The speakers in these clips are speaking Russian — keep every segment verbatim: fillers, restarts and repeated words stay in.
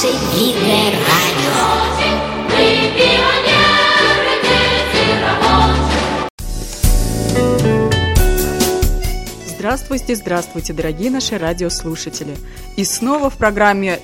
Наше видное радио. Здравствуйте, здравствуйте, дорогие наши радиослушатели. И снова в программе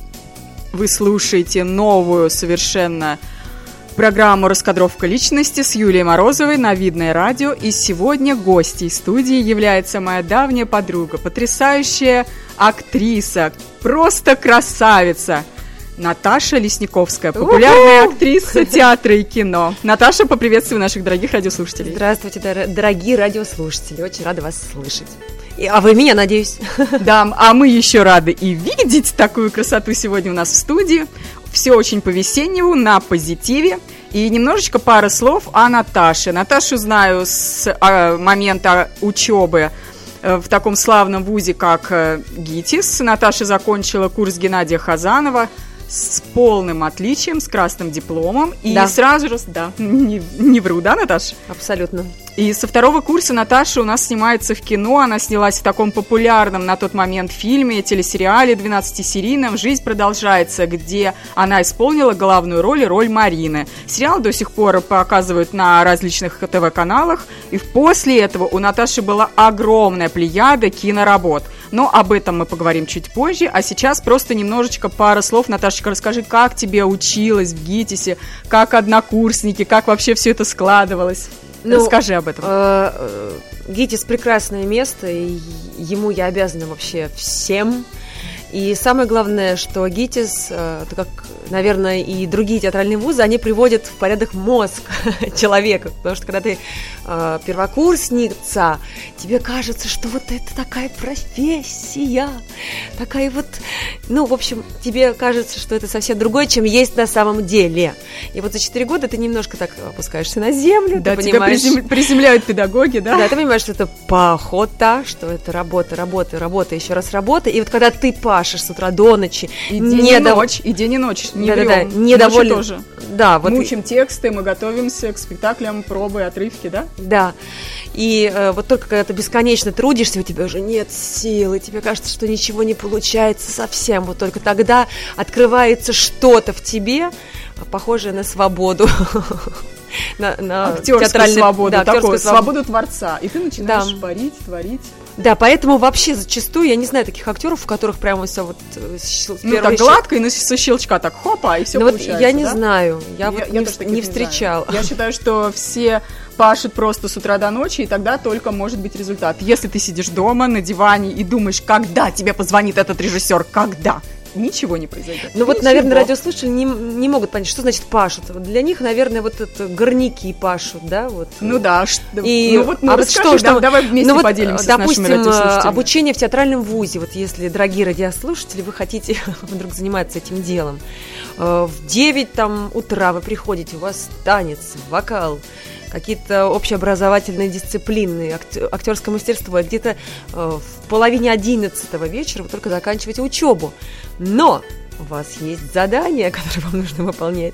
вы слушаете новую совершенно программу «Раскадровка личности» с Юлией Морозовой на Видное радио. И сегодня гостьей студии является моя давняя подруга, потрясающая актриса, просто красавица Наташа Лесниковская, популярная У-ху! актриса театра и кино. Наташа, поприветствуй наших дорогих радиослушателей. Здравствуйте, дор- дорогие радиослушатели, очень рада вас слышать. И, а вы меня, надеюсь? Да, а мы еще рады и видеть такую красоту сегодня у нас в студии. Все очень по-весеннему, на позитиве. И немножечко пара слов о Наташе. Наташу знаю с а, момента учебы в таком славном вузе, как ГИТИС. Наташа закончила курс Геннадия Хазанова с полным отличием, с красным дипломом. И да. сразу же, да, не, не вру, да, Наташа? Абсолютно. И со второго курса Наташа у нас снимается в кино. Она снялась в таком популярном на тот момент фильме, телесериале двенадцатисерийном «Жизнь продолжается», где она исполнила главную роль, роль Марины. Сериал до сих пор показывают на различных ТВ-каналах. И после этого у Наташи была огромная плеяда киноработ. Но об этом мы поговорим чуть позже. А сейчас просто немножечко пара слов. Наташечка, расскажи, как тебе училась в ГИТИСе, как однокурсники, как вообще все это складывалось? Ну, расскажи об этом. Э, ГИТИС прекрасное место, и ему я обязана вообще всем. И самое главное, что ГИТИС, э, как, наверное, и другие театральные вузы, они приводят в порядок мозг человека. Потому что когда ты э, первокурсница, тебе кажется, что вот это такая профессия, такая вот... Ну, в общем, тебе кажется, что это совсем другое, чем есть на самом деле. И вот за четыре года ты немножко так опускаешься на землю. Да, ты тебя понимаешь... призем... приземляют педагоги, да? Да, ты понимаешь, что это похота, что это работа, работа, работа, еще раз работа. И вот когда ты пашешь с утра до ночи... И день и дов... ночь, и день и ночь, не да, врем. Да, да, недоволен... тоже. Да, вот... Мучим тексты, мы готовимся к спектаклям, пробы, отрывки, да? Да. И э, вот только когда ты бесконечно трудишься, у тебя уже нет сил, и тебе кажется, что ничего не получается совсем. Вот только тогда открывается что-то в тебе, похожее на свободу. на, на актерскую театральный... свободу, да, такую, свободу. свободу творца. И ты начинаешь да. парить, творить. Да, поэтому вообще зачастую я не знаю таких актеров, у которых прямо все вот с ну так щел... гладко и со щелчка так хопа, и все ну, получается. Вот я не да? знаю, я, я, вот я не, не, не встречала. Я считаю, что все пашут просто с утра до ночи, и тогда только может быть результат. Если ты сидишь дома на диване и думаешь, когда тебе позвонит этот режиссер, когда? Ничего не произойдет. Ну вот, наверное, радиослушатели не, не могут понять, что значит пашут. Вот для них, наверное, вот это горняки пашут, да? Вот. Ну да. И, ну вот, ну а расскажи, вот что, да, давай вместе ну поделимся вот, допустим, с нашими радиослушателями. Обучение в театральном вузе. Вот если, дорогие радиослушатели, вы хотите вдруг заниматься этим делом. В девять там, утра вы приходите, у вас танец, вокал, какие-то общеобразовательные дисциплины, актерское мастерство. Где-то в половине одиннадцатого вечера вы только заканчиваете учебу. Но у вас есть задания, которые вам нужно выполнять.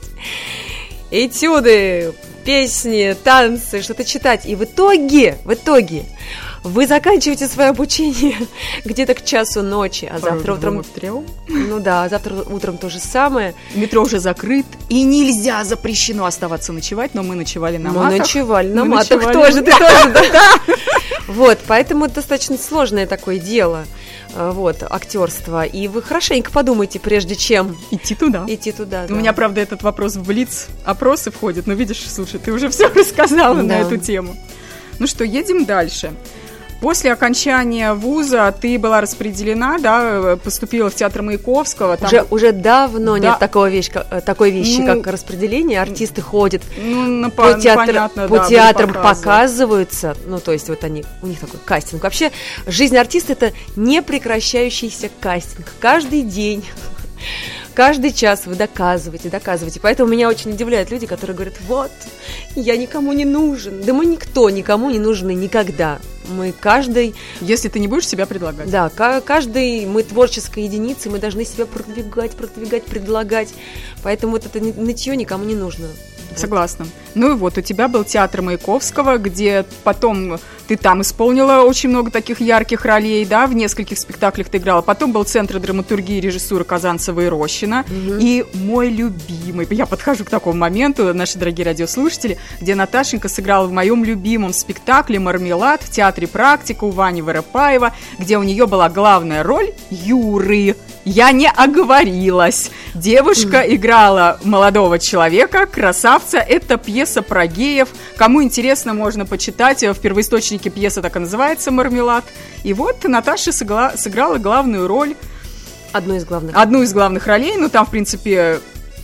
Этюды, песни, танцы, что-то читать. И в итоге, в итоге вы заканчиваете свое обучение где-то к часу ночи, а завтра утром... Ну да, завтра утром то же самое. Метро уже закрыт, и нельзя, запрещено оставаться ночевать, но мы ночевали на мы матах. Мы ночевали на мы матах ночевали... тоже, ты тоже, да? Вот, поэтому это достаточно сложное такое дело, вот, актерство. И вы хорошенько подумайте, прежде чем... Идти туда. Идти туда, У меня, правда, этот вопрос в блиц-опросы входит, но видишь, слушай, ты уже все рассказала на эту тему. Ну что, едем дальше. После окончания вуза ты была распределена, да, поступила в театр Маяковского. Там... Уже, уже давно да. нет такого вещи, такой вещи, ну, как распределение. Артисты ходят ну, по, ну, театр, понятно, по да, театрам, показываются. Ну, то есть вот они, у них такой кастинг. Вообще, жизнь артиста – это непрекращающийся кастинг. Каждый день... Каждый час вы доказываете, доказываете. Поэтому меня очень удивляют люди, которые говорят, вот, я никому не нужен. Да мы никто никому не нужны никогда. Мы каждый... Если ты не будешь себя предлагать. Да, каждый, мы творческая единица, мы должны себя продвигать, продвигать, предлагать. Поэтому вот это нытье никому не нужно. Согласна. Ну и вот, у тебя был театр Маяковского, где потом Ты там исполнила очень много таких ярких ролей, да, в нескольких спектаклях ты играла. Потом был Центр драматургии и режиссуры Казанцева и Рощина. Угу. И мой любимый, я подхожу к такому моменту, наши дорогие радиослушатели, где Наташенька сыграла в моем любимом спектакле «Мармелад» в театре «Практика» у Вани Воропаева, где у нее была главная роль Юры. Я не оговорилась. Девушка mm. играла молодого человека, красавца. Это пьеса про геев. Кому интересно, можно почитать. В первоисточнике пьеса так и называется «Мармелад». И вот Наташа сыгла, сыграла главную роль. Одну из главных. Одну из главных ролей. Ну, там, в принципе,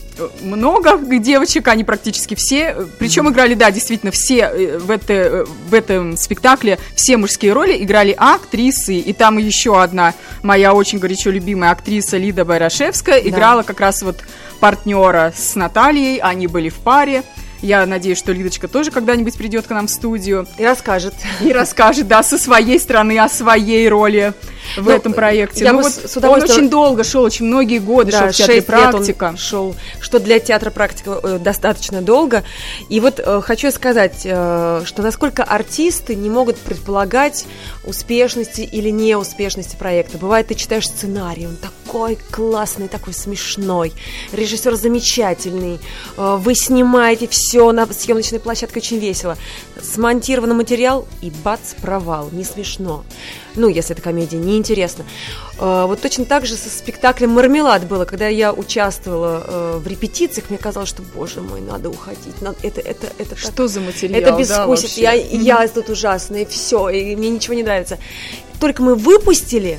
много девочек, они практически все. Причем mm. играли, да, действительно, все в, это, в этом спектакле, все мужские роли играли актрисы. И там еще одна моя очень горячо любимая актриса Лида Байрашевская да. играла как раз вот партнера с Натальей. Они были в паре. Я надеюсь, что Лидочка тоже когда-нибудь придет к нам в студию. И расскажет. И расскажет, да, со своей стороны о своей роли в ну, этом проекте. Ну, вот с он очень долго шел, очень многие годы да, шел в театре «Практика». Он шел, что для театра «Практика» э, достаточно долго. И вот э, хочу сказать, э, что насколько артисты не могут предполагать успешности или неуспешности проекта. Бывает, ты читаешь сценарий, он такой классный, такой смешной, режиссер замечательный, э, вы снимаете все на съемочной площадке, очень весело. Смонтирован материал, и бац, провал, не смешно. Ну, если это комедия, неинтересно. Э, вот точно так же со спектаклем «Мармелад» было, когда я участвовала э, в репетициях, мне казалось, что, боже мой, надо уходить. Надо, это, это, это, что так, за материал? Это бескусит, да, я, mm-hmm. я тут ужасная, и все, и мне ничего не нравится. Только мы выпустили,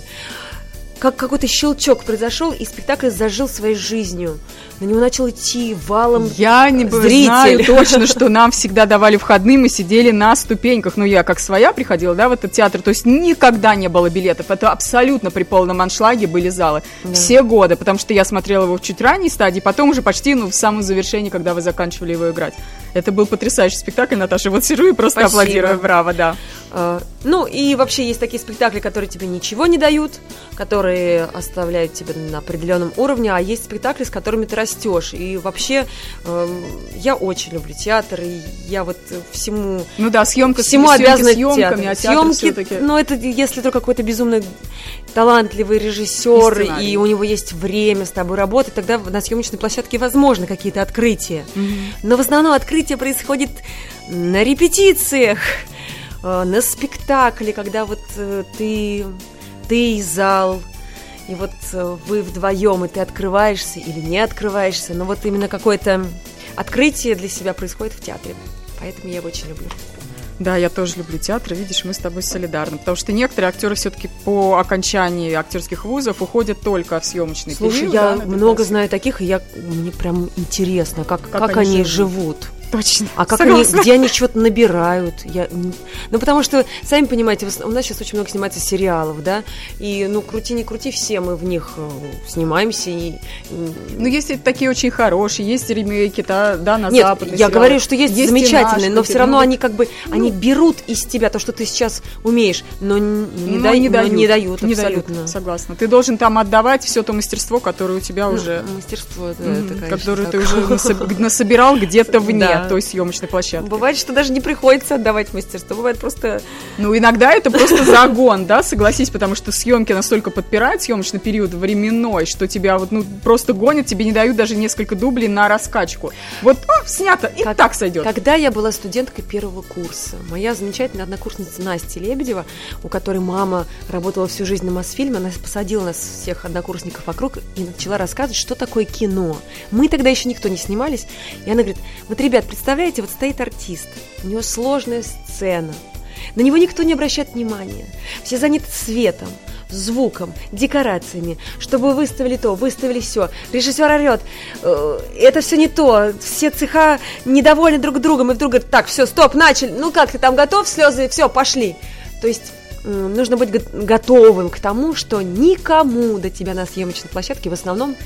как какой-то щелчок произошел, и спектакль зажил своей жизнью. На него начал идти валом Я не зритель. знаю точно, что нам всегда давали входные, мы сидели на ступеньках. Ну, я как своя приходила, да, в этот театр, то есть никогда не было билетов. Это абсолютно при полном аншлаге были залы. Да. Все годы, потому что я смотрела его в чуть ранней стадии, потом уже почти, ну, в самом завершении, когда вы заканчивали его играть. Это был потрясающий спектакль, Наташа. Вот сижу и просто Спасибо. аплодирую. Браво, да. Uh, ну, и вообще есть такие спектакли, которые тебе ничего не дают, которые оставляют тебя на определенном уровне, а есть спектакли, с которыми ты растешь. И вообще э, я очень люблю театр, и я вот всему... Ну да, съемка всему съемки обязана съемками, театр. А театр съемки, все-таки... ну, это если только какой-то безумно талантливый режиссер, и, и у него есть время с тобой работать, тогда на съемочной площадке возможны какие-то открытия. Mm-hmm. Но в основном открытие происходит на репетициях, на спектакле, когда вот ты, ты и зал, и вот вы вдвоем, и ты открываешься или не открываешься, но вот именно какое-то открытие для себя происходит в театре, поэтому я его очень люблю. Да, я тоже люблю театр, видишь, мы с тобой солидарны, потому что некоторые актеры все-таки по окончании актерских вузов уходят только в съемочный Слушай, период. Слушай, я да, много класс. знаю таких, и я, мне прям интересно, как, как, как они, они живут. живут. Точно. А как они, где они что-то набирают? Я... Ну, потому что, сами понимаете, у нас сейчас очень много снимается сериалов, да, и, ну, крути не крути, все мы в них снимаемся. И... Ну, есть такие очень хорошие, есть ремейки, да, да на Нет, западные я сериалы. говорю, что есть, есть замечательные, но все равно ну, они как бы, ну, они берут из тебя то, что ты сейчас умеешь, но не, ну, да... не, дают, но не дают, не абсолютно. Дают, согласна. Ты должен там отдавать все то мастерство, которое у тебя ну, уже... Мастерство, да, mm-hmm, это, конечно, которое так. ты уже насобирал где-то вне да. той съемочной площадки. Бывает, что даже не приходится отдавать мастерство, бывает просто... Ну, иногда это просто загон, да, согласись, потому что съемки настолько подпирают съемочный период временной, что тебя вот, ну, просто гонят, тебе не дают даже несколько дублей на раскачку. Вот, о, снято, и как, так сойдет. Когда я была студенткой первого курса, моя замечательная однокурсница Настя Лебедева, у которой мама работала всю жизнь на Мосфильме, она посадила нас всех однокурсников вокруг и начала рассказывать, что такое кино. Мы тогда еще никто не снимались, и она говорит, вот, ребят, представляете, вот стоит артист, у него сложная сцена, на него никто не обращает внимания, все заняты светом, звуком, декорациями, чтобы выставили то, выставили все, режиссер орет, это все не то, все цеха недовольны друг другом, и вдруг говорят, так, все, стоп, начали, ну как, ты там готов, слезы, все, пошли. То есть нужно быть готовым к тому, что никому до тебя на съемочной площадке в основном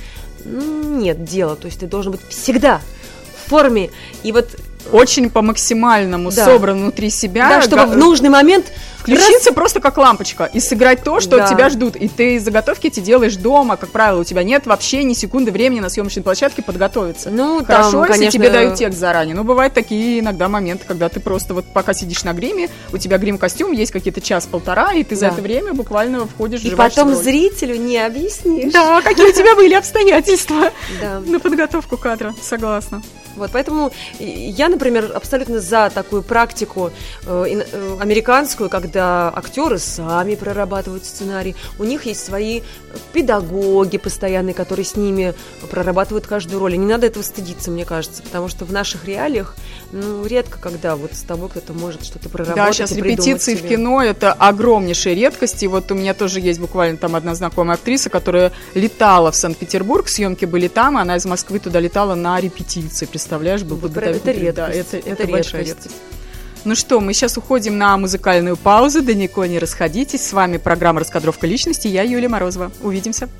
нет дела, то есть ты должен быть всегда в форме, и вот очень по максимальному да. собран внутри себя. Да, чтобы го- в нужный момент Включиться Раз... просто как лампочка и сыграть то, что да. от тебя ждут. И ты заготовки эти делаешь дома, как правило, у тебя нет вообще ни секунды времени на съемочной площадке подготовиться. Ну, хорошо, там, если конечно... тебе дают текст заранее. Но бывают такие иногда моменты, когда ты просто вот пока сидишь на гриме, у тебя грим-костюм, есть какие-то час-полтора, и ты да. за это время буквально входишь в И потом зрителю не объяснишь. Да, какие у тебя были обстоятельства на подготовку кадра. Согласна. Вот, поэтому я, например, абсолютно за такую практику э, э, американскую, когда актеры сами прорабатывают сценарий. У них есть свои педагоги постоянные, которые с ними прорабатывают каждую роль. И не надо этого стыдиться, мне кажется, потому что в наших реалиях, ну, редко когда вот с тобой кто-то может что-то проработать. Да, сейчас репетиции в кино — это огромнейшая редкость. И вот у меня тоже есть буквально там одна знакомая актриса, которая летала в Санкт-Петербург, съемки были там, и она из Москвы туда летала на репетиции. Представляешь, был бы это, это редкость. Да, это, это, это большая редкость. Ну что, мы сейчас уходим на музыкальную паузу. Далеко не расходитесь. С вами программа «Раскадровка личности». Я Юлия Морозова. Увидимся.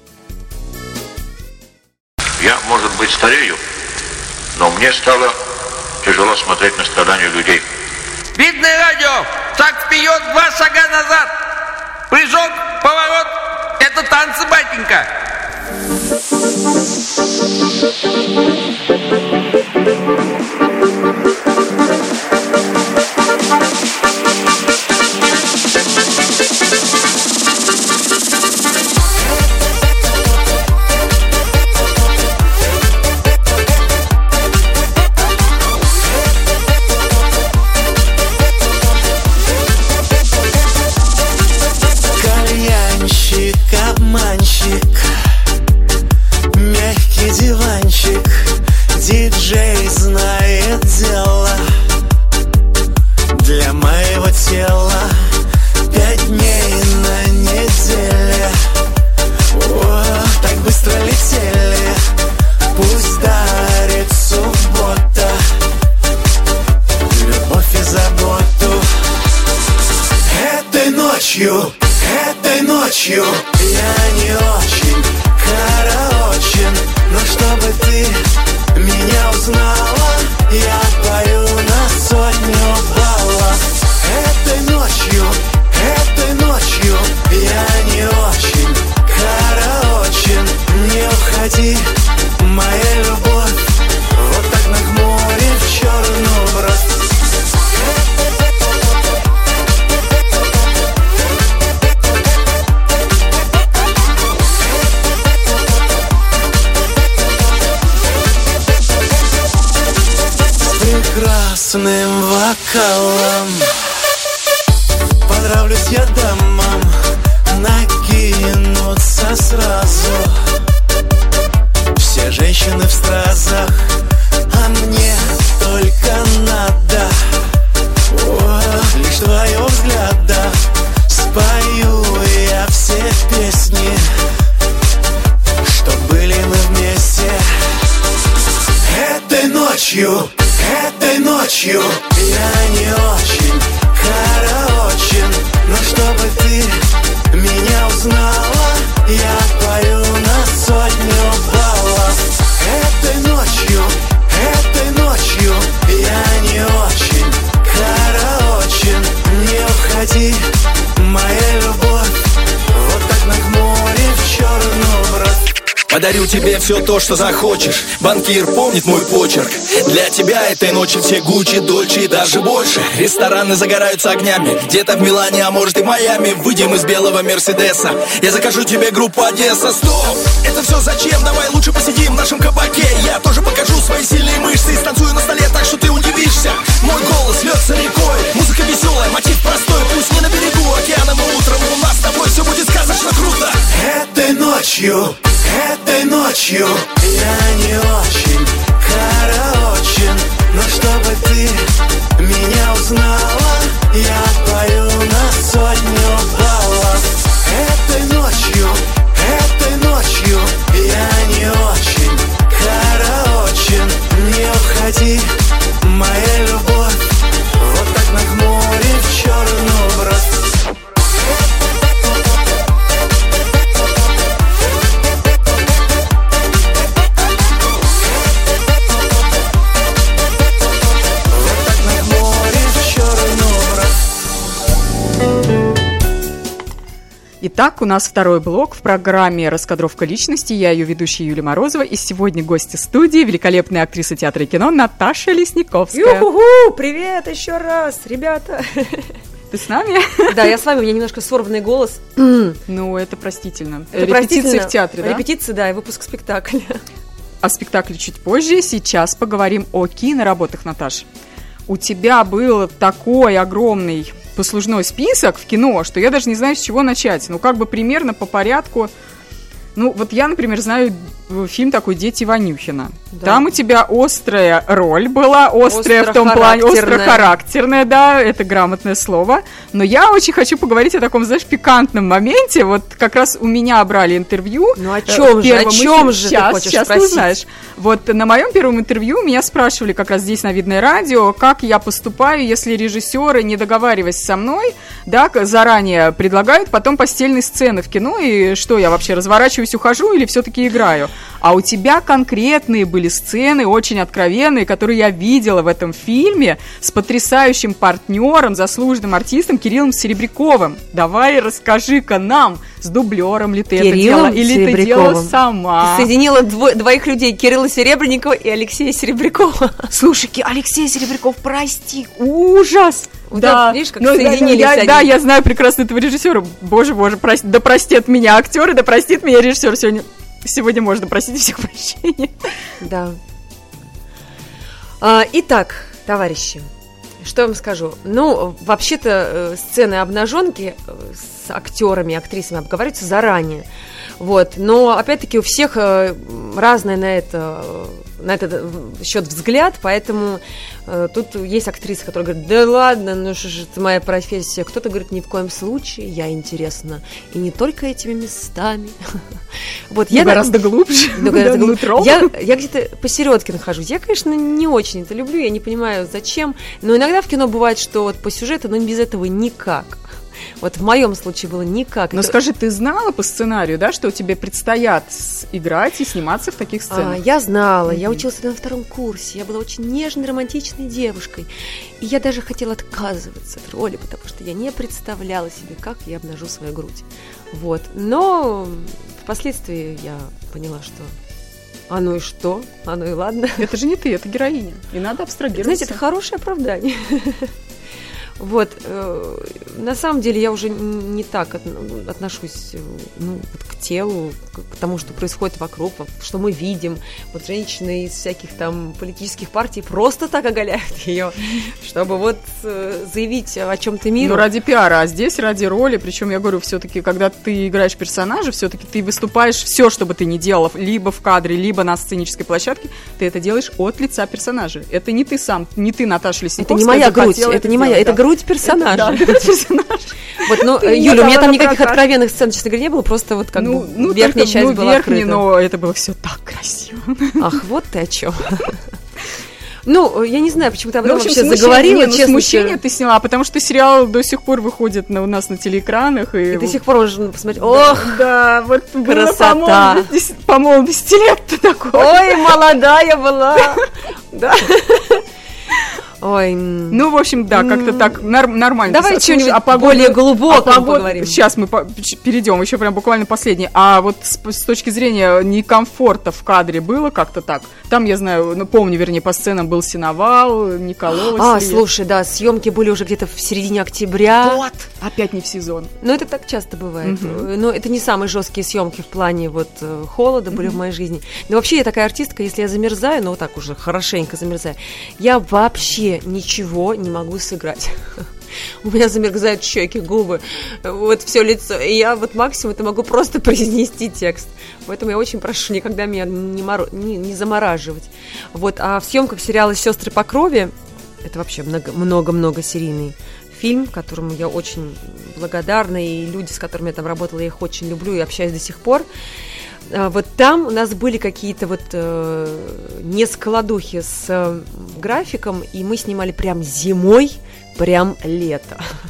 Я, может быть, старею, но мне стало тяжело смотреть на страдания людей. Видное радио. Шаг вперед, два шага назад. Прыжок, поворот. Это танцы, батенька. Кальянщик, обманщик, мягкий диванчик, диджей знает дело. Для моего тела пять дней на неделе. О, так быстро летели, пусть дарит суббота любовь и заботу. Этой ночью, этой ночью я не очень караочен, но чтобы ты меня узнала, я пою на сотню баллов. Этой ночью, этой ночью я не очень караочен. Не уходи, моя любовь, вот так нахмурив черную бровь. Прекрасным вокалом понравлюсь я дамам, накинутся сразу. Все женщины в стразах, а мне только надо о, лишь твоего взгляда. Спою я все песни, что были мы вместе. Этой ночью, этой ночью я не очень караочен, но чтобы ты меня узнала, я пою на сотню баллов. Этой ночью, этой ночью я не очень караочен. Не уходи, моя любовь, вот так нахмурив черную бровь. Подарю тебе все то, что захочешь. Банкир помнит мой почерк. Для тебя этой ночью все Гуччи, Дольче и даже больше. Рестораны загораются огнями, где-то в Милане, а может и в Майами. Выйдем из белого Мерседеса, я закажу тебе группу Одесса. Стоп, это все зачем? Давай лучше посидим в нашем кабаке. Я тоже покажу свои сильные мышцы и станцую на столе так, что ты удивишься. Мой голос льется рекой, музыка веселая, мотив простой. Пусть не на берегу океана, но утром у нас с тобой все будет сказочно круто. Этой ночью, этой ночью я не очень караочен, но чтобы ты меня узнала, я пою на сотню баллов. Этой ночью, этой ночью я не очень караочен. Не уходи, моя любовь, вот так нахмурив черную бровь. Итак, у нас второй блок в программе «Раскадровка личности». Я ее ведущая Юлия Морозова. И сегодня гости студии — великолепная актриса театра и кино Наташа Лесниковская. Ю-ху-ху! Привет еще раз, ребята! Ты с нами? Да, я с вами, у меня немножко сорванный голос. Ну, это простительно. Это Репетиции простительно. в театре, да? Репетиции, да, и выпуск спектакля. О спектакле чуть позже. Сейчас поговорим о киноработах, Наташ. У тебя был такой огромный послужной список в кино, что я даже не знаю, с чего начать. Ну, как бы примерно по порядку. Ну, вот я, например, знаю фильм такой «Дети Ванюхина». Да. Там у тебя острая роль была, острая в том плане, острохарактерная, да, это грамотное слово. Но я очень хочу поговорить о таком, знаешь, пикантном моменте. Вот как раз у меня брали интервью. Ну, о чем же, о чем же сейчас, ты хочешь сейчас спросить? Ты узнаешь. Вот на моем первом интервью меня спрашивали как раз здесь на Видное радио, как я поступаю, если режиссеры, не договариваясь со мной, да, заранее предлагают потом постельные сцены в кино, и что, я вообще разворачиваюсь, ухожу или все-таки играю? А у тебя конкретные были сцены, очень откровенные, которые я видела в этом фильме с потрясающим партнером, заслуженным артистом Кириллом Серебряковым. Давай расскажи-ка нам, с дублером ли ты Кириллом это делала, или ты делала сама? Ты соединила дво- двоих людей, Кирилла Серебренникова и Алексея Серебрякова. Слушай, Алексей Серебряков, прости, ужас! Да, да, видишь, как ну, соединились да, они. Да, я знаю прекрасно этого режиссера. Боже, боже, прости, да простят меня актеры, да простит меня режиссер. Сегодня, сегодня можно просить всех прощения. Да. А, итак, товарищи, что я вам скажу? Ну, вообще-то, сцены обнаженки с актерами, актрисами обговариваются заранее. Вот. Но, опять-таки, у всех разное на это, на этот счет взгляд, поэтому э, тут есть актрисы, которые говорят: да ладно, ну что же, это моя профессия. Кто-то говорит: ни в коем случае, я интересна. И не только этими местами. Вот, я гораздо глубже. Я где-то посередке нахожусь. Я, конечно, не очень это люблю, я не понимаю, зачем. Но иногда в кино бывает, что вот по сюжету, но без этого никак. Вот в моем случае было никак. Но это... скажи, ты знала по сценарию, да, что тебе предстоят играть и сниматься в таких сценах? А, я знала, mm-hmm. я училась на втором курсе, я была очень нежной, романтичной девушкой. И я даже хотела отказываться от роли, потому что я не представляла себе, как я обнажу свою грудь. Вот. Но впоследствии я поняла, что а ну и что? А ну и ладно. Это же не ты, это героиня. И надо абстрагироваться. Знаете, это хорошее оправдание. Вот, э, на самом деле я уже не так от, отношусь ну, вот к телу, к, к тому, что происходит вокруг, что мы видим. Вот женщины из всяких там политических партий просто так оголяют ее, чтобы вот э, заявить о чем-то миру. Ну, ради пиара, а здесь ради роли. Причем я говорю, все-таки, когда ты играешь персонажа, все-таки ты выступаешь, все, что бы ты ни делала, либо в кадре, либо на сценической площадке, ты это делаешь от лица персонажа. Это не ты сам, не ты, Наташа Лесниковская. Это не моя грудь, это не моя, это грудь персонажа. Это, да, персонаж. Вот, ну, Юля, у меня там никаких откровенных сцен, честно говоря, не было, просто вот как ну, бы ну, верхняя только, часть ну, была верхняя, открыта. Но это было все так красиво. Ах, вот ты о чем. Ну, я не знаю, почему ты об этом ну, вообще смущение, заговорила, не, ну, честно. Смущение ты сняла, потому что сериал до сих пор выходит на, у нас на телеэкранах. И, и до сих пор можно посмотреть. Ох, да, вот красота. Было, по молодости, по молодости лет-то такое. Ой, молодая была. Да. Ой. Ну, в общем, да, как-то так нар- нормально. Давай что-нибудь а погода, более глубокое а погода, поговорим. Сейчас мы по- перейдем, еще прям буквально последнее. А вот с, с точки зрения некомфорта в кадре было как-то так? Там, я знаю, ну, помню, вернее, по сценам был сеновал, Николова. А, слушай, да, съемки были уже где-то в середине октября. Вот, опять не в сезон. Ну, это так часто бывает. Uh-huh. Но это не самые жесткие съемки в плане вот холода были uh-huh. в моей жизни. Но вообще я такая артистка, если я замерзаю, ну, вот так уже хорошенько замерзаю, я вообще ничего не могу сыграть. У меня замерзают щеки, губы, вот все лицо. И я вот максимум это могу просто произнести текст. Поэтому я очень прошу никогда меня не, моро... не, не замораживать. Вот. А в съемках сериала «Сестры по крови» это вообще много-много серийный фильм, которому я очень благодарна. И люди, с которыми я там работала, я их очень люблю и общаюсь до сих пор. Вот там у нас были какие-то вот э, нескладухи с э, графиком, и мы снимали прям зимой, прям лето.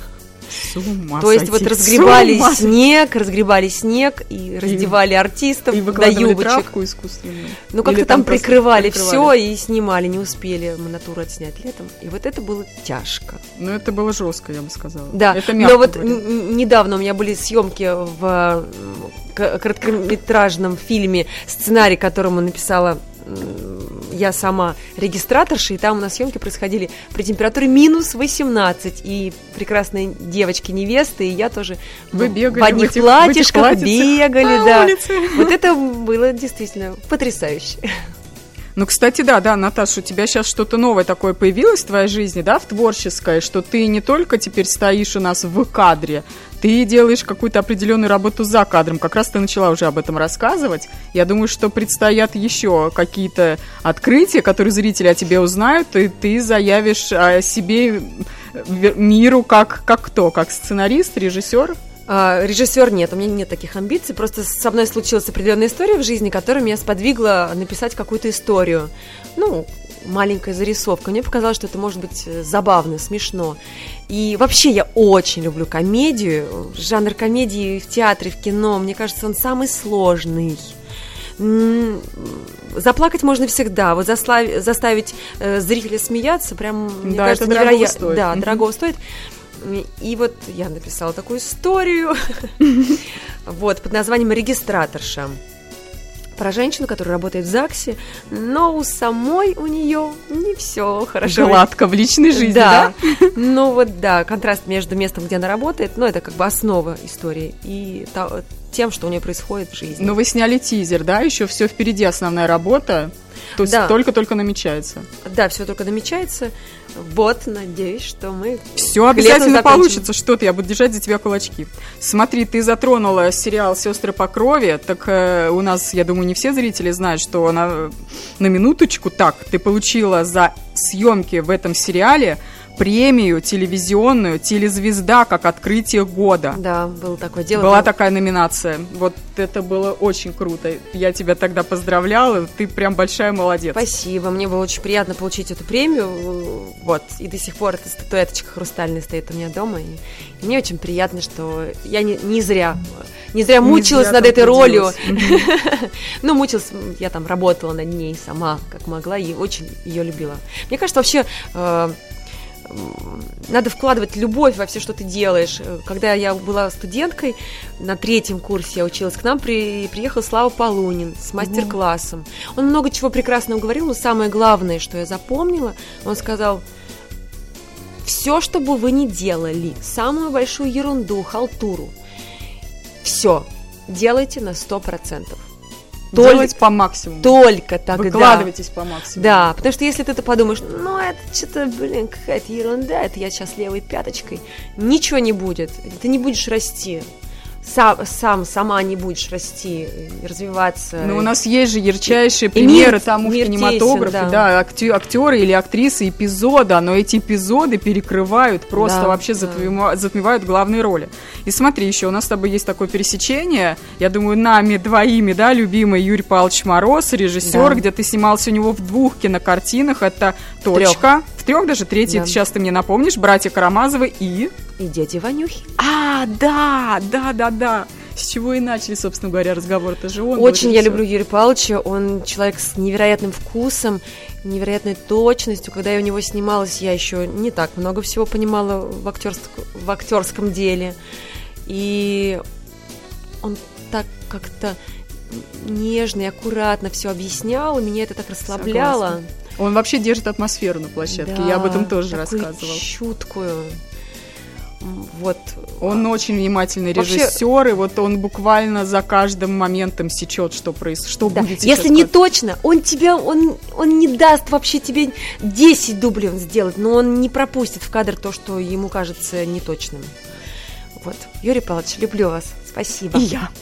С ума То есть сойти, вот разгребали с ума сойти. снег, разгребали снег и раздевали артистов И до выкладывали юбочек. травку искусственную. Ну, как-то Или там просто прикрывали все прикрывали? и снимали, не успели мы натуру отснять летом. И вот это было тяжко. Ну, это было жестко, я бы сказала. Да, это мягко но вот говоря. н- недавно у меня были съемки в э, к- короткометражном фильме, сценарий которому написала м, я сама регистраторша, и там у нас съемки происходили при температуре минус восемнадцать, и прекрасные девочки-невесты, и я тоже Вы ну, бегали в одних в этих- в этих платьишках платьицах бегали, по да. улице. Вот это было действительно потрясающе. Ну, кстати, да, да, Наташа, у тебя сейчас что-то новое такое появилось в твоей жизни, да, в творческой, что ты не только теперь стоишь у нас в кадре, ты делаешь какую-то определенную работу за кадром. Как раз ты начала уже об этом рассказывать. Я думаю, что предстоят еще какие-то открытия, которые зрители о тебе узнают, и ты заявишь о себе миру как, как кто? Как сценарист, режиссер? А, режиссер нет, у меня нет таких амбиций. Просто со мной случилась определенная история в жизни, которая меня сподвигла написать какую-то историю. Ну, маленькая зарисовка. Мне показалось, что это может быть забавно, смешно. И вообще я очень люблю комедию. Жанр комедии в театре, в кино, мне кажется, он самый сложный. М, Заплакать можно всегда. Вот заслав- заставить э, зрителя смеяться, прям, мне Да, кажется, это дорогого невероятно. стоит. Да, Мгм. дорогого стоит. И вот я написала такую историю вот, под названием «Регистраторша». Про женщину, которая работает в ЗАГСе, но у самой у нее не все хорошо. Гладко в личной жизни, да? Да. Ну вот да, контраст между местом, где она работает, ну это как бы основа истории, и та- тем, что у нее происходит в жизни. Но вы сняли тизер, да? Еще все впереди, основная работа. То есть Да. только-только намечается. Да, все только намечается. Вот, надеюсь, что мы Все к лету обязательно закончим. получится. Что-то, я буду держать за тебя кулачки. Смотри, ты затронула сериал «Сестры по крови». Так э, у нас, я думаю, не все зрители знают, что на, на минуточку так, ты получила за съемки в этом сериале премию телевизионную «Телезвезда» как открытие года. Да, было такое дело. Была Было- такая номинация. Вот это было очень круто. Я тебя тогда поздравляла. Ты прям большая молодец. Спасибо, мне было очень приятно получить эту премию. Вот, и до сих пор эта статуэточка хрустальная стоит у меня дома. И, и мне очень приятно, что я не, не зря, не зря Не мучилась зря над там этой ролью. трудилась. Ну, мучилась, я там работала над ней сама, как могла, и очень ее любила. Мне кажется, вообще э, м, надо вкладывать любовь во все, что ты делаешь. Э, Когда я была студенткой, на третьем курсе я училась, к нам при, приехал Слава Полунин с мастер-классом. Он много чего прекрасного говорил, но самое главное, что я запомнила, он сказал: все, что бы вы ни делали, самую большую ерунду, халтуру, все, делайте на сто процентов. Делать по максимуму. Только тогда. Выкладывайтесь по максимуму. Да, потому что если ты это подумаешь, ну это что-то, блин, какая-то ерунда, это я сейчас левой пяточкой, ничего не будет, ты не будешь расти. Сам, сам, сама не будешь расти, и развиваться. Ну, у нас есть же ярчайшие И примеры мир- тому в мир кинематографе, тесен, да, да. акте- актеры или актрисы эпизода, но эти эпизоды перекрывают, просто Да, вообще да. затмева- затмевают главные роли. И смотри, еще у нас с тобой есть такое пересечение, я думаю, нами двоими, да, любимый Юрий Павлович Мороз, режиссер, Да. где ты снимался у него в двух кинокартинах, это «Точка», в трех даже, третий, Да. сейчас ты мне напомнишь, «Братья Карамазовы» и... И дяди Ванюхи. А, да, да, да, да. С чего и начали, собственно говоря, разговор. Это же он был Очень я режиссер. люблю Юрия Павловича, он человек с невероятным вкусом, невероятной точностью. Когда я у него снималась, я еще не так много всего понимала в, актерск... в актерском деле. И он так как-то нежно и аккуратно все объяснял, и меня это так расслабляло. Согласна. Он вообще держит атмосферу на площадке. Да, Я об этом тоже такую рассказывала. чуткую. Вот. Он очень внимательный Вообще- режиссер, и вот он буквально за каждым моментом сечет, что происходит, что Да. будет сейчас. Если не как- точно, он тебя, он, он не даст вообще тебе десять дублей он сделает, но он не пропустит в кадр то, что ему кажется неточным. Вот. Юрий Павлович, люблю вас. Спасибо. И я.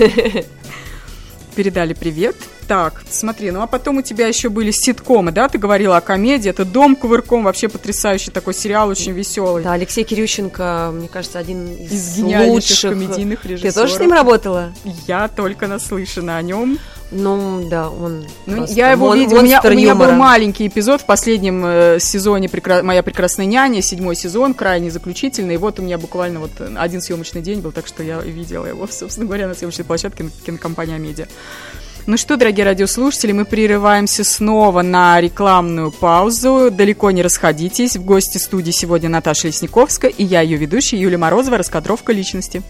Передали привет. Так, смотри, ну а потом у тебя еще были ситкомы, да? Ты говорила о комедии. Это «Дом кувырком», вообще потрясающий такой сериал, очень веселый. Да, Алексей Кирющенко, мне кажется, один из, Из гениальнейших лучших комедийных Ты режиссеров. тоже с ним работала? Я только наслышана о нем. Ну, да, он ну, я его мон- видела, у меня, у меня был юмора. маленький эпизод в последнем э, сезоне прекра... «Моя прекрасная няня», седьмой сезон, крайне заключительный, и вот у меня буквально вот один съемочный день был, так что я видела его, собственно говоря, на съемочной площадке на кинокомпании «Амедиа». Ну что, дорогие радиослушатели, мы прерываемся снова на рекламную паузу. Далеко не расходитесь. В гости студии сегодня Наташа Лесниковская и я, ее ведущая Юлия Морозова, раскадровка личности.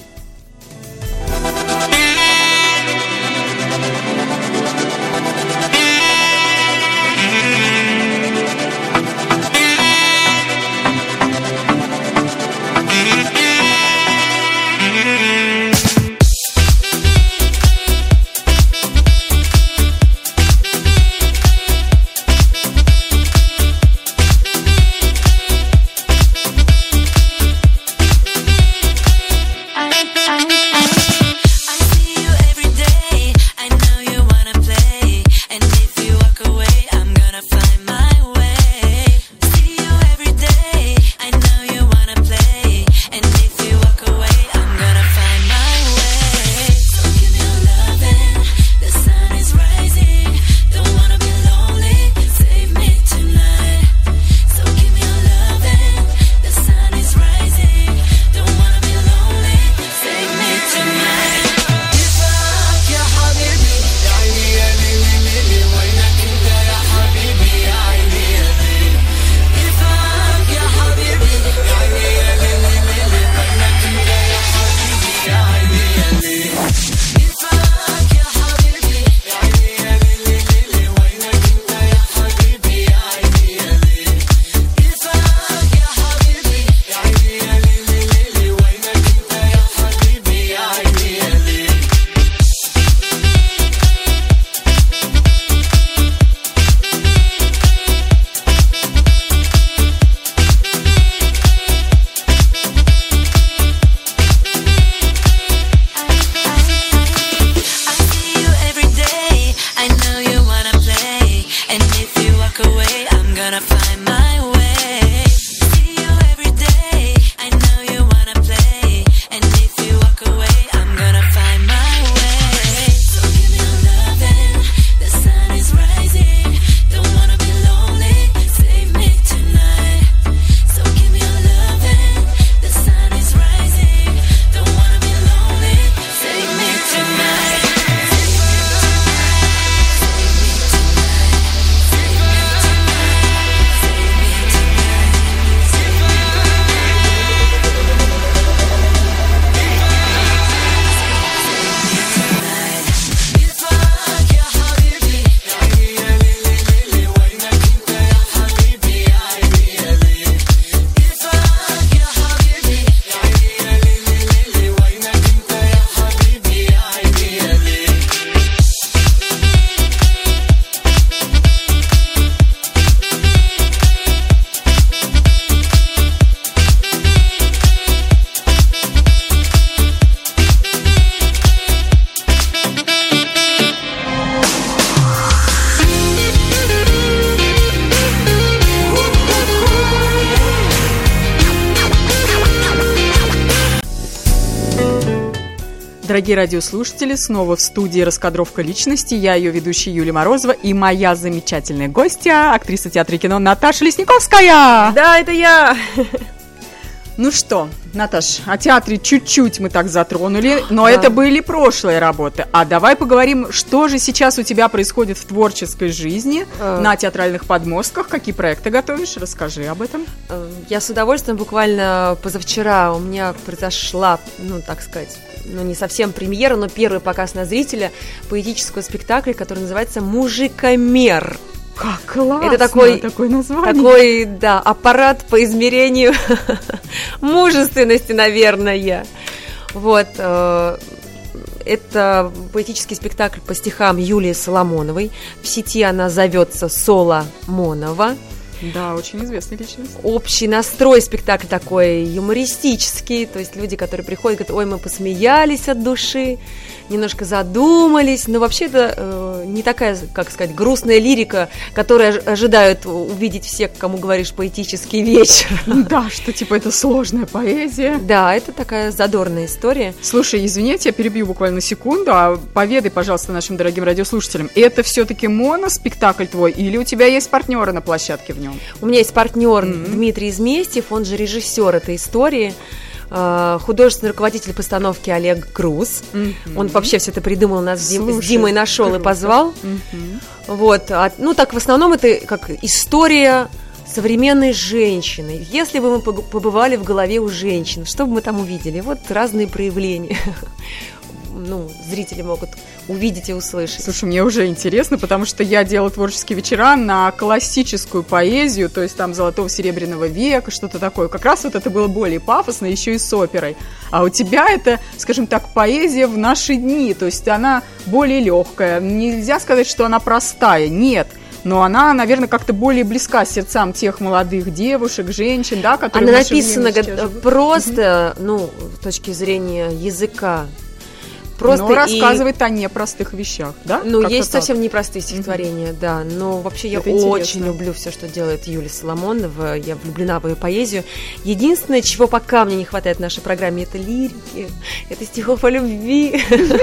Дорогие радиослушатели, снова в студии «Раскадровка личности». Я ее ведущая Юлия Морозова и моя замечательная гостья, актриса театра и кино Наташа Лесниковская. Да, это я. Ну что, Наташ, о театре чуть-чуть мы так затронули, но Да. это были прошлые работы. А давай поговорим, что же сейчас у тебя происходит в творческой жизни, А. на театральных подмостках, какие проекты готовишь, расскажи об этом. Я с удовольствием, буквально позавчера у меня произошла, ну, так сказать, ну, не совсем премьера, но первый показ на зрителя поэтического спектакля, который называется «Мужикомер». Как классно, Это такой, такое название. такой, да, аппарат по измерению мужественности, наверное. Вот, э, это поэтический спектакль по стихам Юлии Соломоновой. В сети она зовется «Соломонова». Да, очень известная личность. Общий настрой спектакля такой юмористический, то есть люди, которые приходят, говорят, ой, мы посмеялись от души, немножко задумались, но вообще это э, не такая, как сказать, грустная лирика, которую ожидают увидеть все, кому говоришь поэтический вечер. Да, что типа это сложная поэзия. Да, это такая задорная история. Слушай, извини, я тебя перебью буквально на секунду, а поведай, пожалуйста, нашим дорогим радиослушателям, это все-таки моноспектакль твой или у тебя есть партнеры на площадке в нем? У меня есть партнер Mm-hmm. Дмитрий Изместьев, он же режиссер этой истории, художественный руководитель постановки Олег Круз. Mm-hmm. Он вообще все это придумал, нас с, Дим, Слушай, с Димой нашел круто. И позвал. Mm-hmm. Вот, а, ну так в основном это как история современной женщины. Если бы мы побывали в голове у женщин, что бы мы там увидели? Вот разные проявления. Ну, зрители могут увидеть и услышать. Слушай, мне уже интересно, потому что я делала творческие вечера на классическую поэзию, то есть там Золотого Серебряного века, что-то такое. Как раз вот это было более пафосно, еще и с оперой. А у тебя это, скажем так, поэзия в наши дни, то есть она более легкая. Нельзя сказать, что она простая, нет. Но она, наверное, как-то более близка сердцам тех молодых девушек, женщин, да, которые... Она в наше написана время сейчас просто, mm-hmm. ну, с точки зрения языка. Просто но рассказывает и... о непростых вещах, да? Ну, как-то есть так. Совсем непростые стихотворения, mm-hmm. да. Но вообще я это очень интересно. люблю все, что делает Юлия Соломонова. Я влюблена в ее поэзию. Единственное, чего пока мне не хватает в нашей программе, это лирики, это стихов о любви.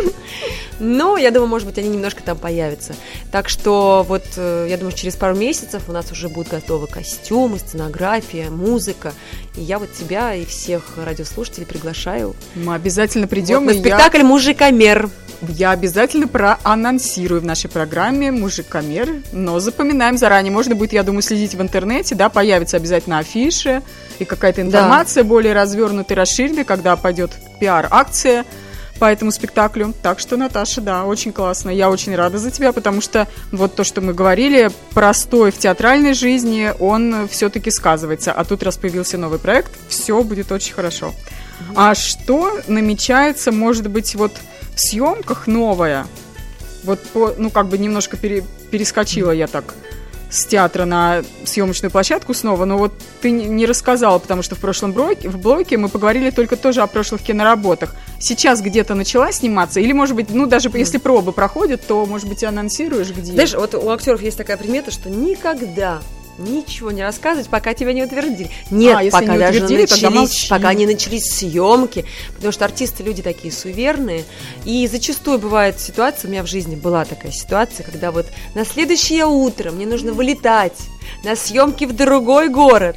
Но я думаю, может быть, они немножко там появятся. Так что вот, я думаю, через пару месяцев у нас уже будут готовы костюмы, сценография, музыка. И я вот тебя и всех радиослушателей приглашаю. Мы обязательно придем. Вот на спектакль я... «Мужикомер». Я обязательно проанонсирую в нашей программе «Мужикомер», но запоминаем заранее. Можно будет, я думаю, следить в интернете, да, появится обязательно афиша и какая-то информация да. более развернутая, расширенная, когда пойдет пиар-акция по этому спектаклю. Так что, Наташа, да, очень классно. Я очень рада за тебя, потому что вот то, что мы говорили, простой в театральной жизни, он все-таки сказывается. А тут, раз появился новый проект, все будет очень хорошо. Mm-hmm. А что намечается, может быть, вот в съемках новое? Вот, по, ну, как бы немножко пере, перескочила mm-hmm. я так с театра на съемочную площадку снова, но вот ты не рассказала, потому что в прошлом блоке, в блоке мы поговорили только тоже о прошлых киноработах. Сейчас где-то начала сниматься? Или, может быть, ну, даже mm. если пробы проходят, то, может быть, анонсируешь где? Знаешь, вот у актеров есть такая примета, что никогда ничего не рассказывать, пока тебя не утвердили. Нет, а, пока не даже начались, пока не начались съемки, потому что артисты люди такие суеверные, и зачастую бывает ситуация, у меня в жизни была такая ситуация, когда вот на следующее утро мне нужно вылетать на съемки в другой город,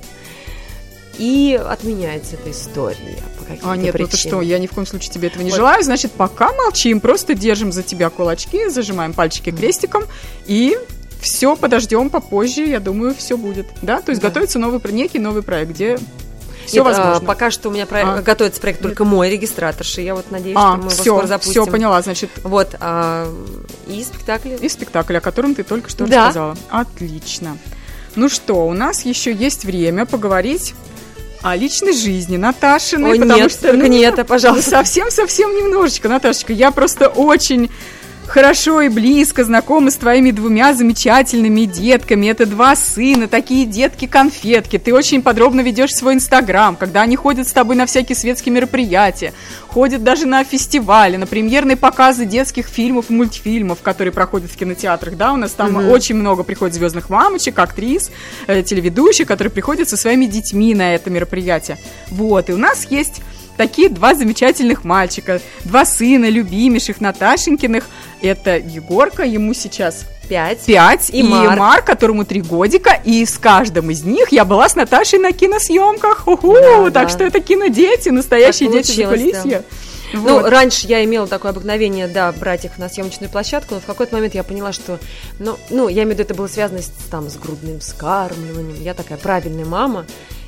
и отменяется эта история. По а, нет, причинам. ну ты что, я ни в коем случае тебе этого не вот. желаю, значит, пока молчим, просто держим за тебя кулачки, зажимаем пальчики крестиком, и все, подождем попозже, я думаю, все будет. Да? То есть да. готовится новый, некий новый проект, где все Нет, возможно. А, пока что у меня проект, а. готовится проект только мой, регистраторши. Я вот надеюсь, а, что мы все, его скоро запустим. Все, поняла, значит. Вот, а, и спектакль. И спектакль, о котором ты только что да. рассказала. Отлично. Ну что, у нас еще есть время поговорить о личной жизни Наташиной. Ой, потому нет, что, только ну, не это, пожалуйста. Совсем-совсем немножечко, Наташечка. Я просто очень... хорошо и близко знакомы с твоими двумя замечательными детками. Это два сына, такие детки-конфетки. Ты очень подробно ведешь свой инстаграм, когда они ходят с тобой на всякие светские мероприятия, ходят даже на фестивали, на премьерные показы детских фильмов и мультфильмов, которые проходят в кинотеатрах. Да, у нас там mm-hmm. очень много приходит звездных мамочек, актрис, э, телеведущих, которые приходят со своими детьми на это мероприятие. Вот, и у нас есть... такие два замечательных мальчика, два сына, любимейших Наташенькиных. Это Егорка, ему сейчас пять, пять и, и Марк. Марк, которому три годика. И с каждым из них я была с Наташей на киносъемках. Уху, да, так да. что это кинодети, настоящие так дети закулисья. Да. Вот. Ну, раньше я имела такое обыкновение, да, брать их на съемочную площадку, но в какой-то момент я поняла, что, ну, ну я имею в виду, это было связано с, там, с грудным вскармливанием. Я такая правильная мама.